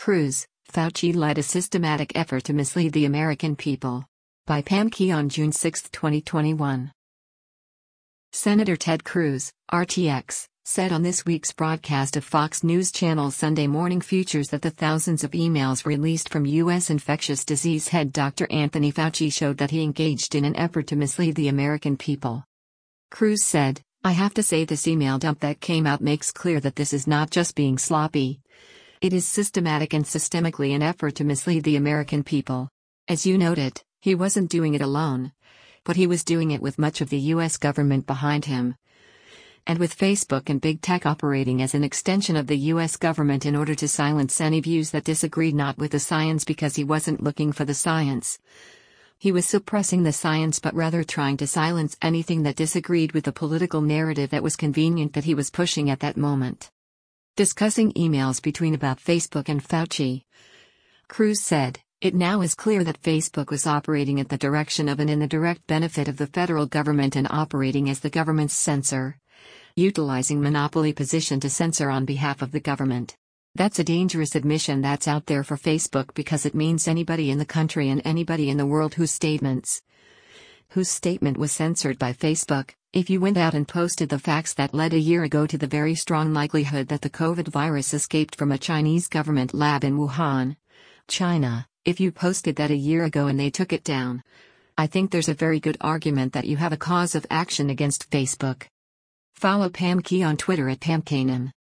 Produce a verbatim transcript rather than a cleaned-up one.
Cruz, Fauci led a systematic effort to mislead the American people. By Pam Key on June sixth, twenty twenty-one. Senator Ted Cruz, R T X, said on this week's broadcast of Fox News Channel Sunday Morning Futures that the thousands of emails released from U S infectious disease head Doctor Anthony Fauci showed that he engaged in an effort to mislead the American people. Cruz said, "I have to say this email dump that came out makes clear that this is not just being sloppy. It is systematic and systemically an effort to mislead the American people. As you noted, he wasn't doing it alone. But he was doing it with much of the U S government behind him. And with Facebook and big tech operating as an extension of the U S government in order to silence any views that disagreed not with the science because he wasn't looking for the science. He was suppressing the science but rather trying to silence anything that disagreed with the political narrative that was convenient that he was pushing at that moment." Discussing emails between about Facebook and Fauci, Cruz said, "It now is clear that Facebook was operating at the direction of and in the direct benefit of the federal government and operating as the government's censor. Utilizing monopoly position to censor on behalf of the government. That's a dangerous admission that's out there for Facebook because it means anybody in the country and anybody in the world whose statements whose statement was censored by Facebook, if you went out and posted the facts that led a year ago to the very strong likelihood that the COVID virus escaped from a Chinese government lab in Wuhan, China, if you posted that a year ago and they took it down, I think there's a very good argument that you have a cause of action against Facebook." Follow Pam Key on Twitter at Pam Kanan.